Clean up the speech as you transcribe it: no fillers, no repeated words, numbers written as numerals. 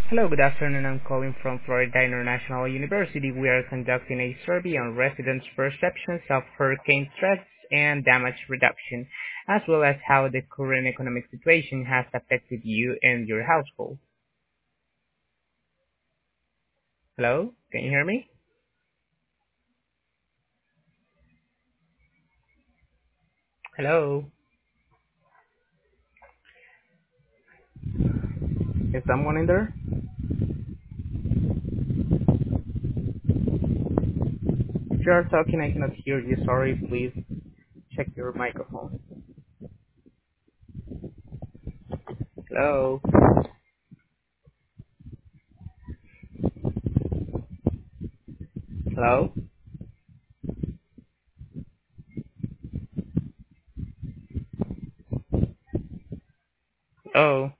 Hello, good afternoon. I'm calling from Florida International University. We are conducting a survey on residents' perceptions of hurricane threats and damage reduction, as well as how the current economic situation has affected you and your household. Hello, can you hear me? Hello, is someone in there? If you are talking, I cannot hear you. Sorry, please check your microphone. Hello, hello. Oh.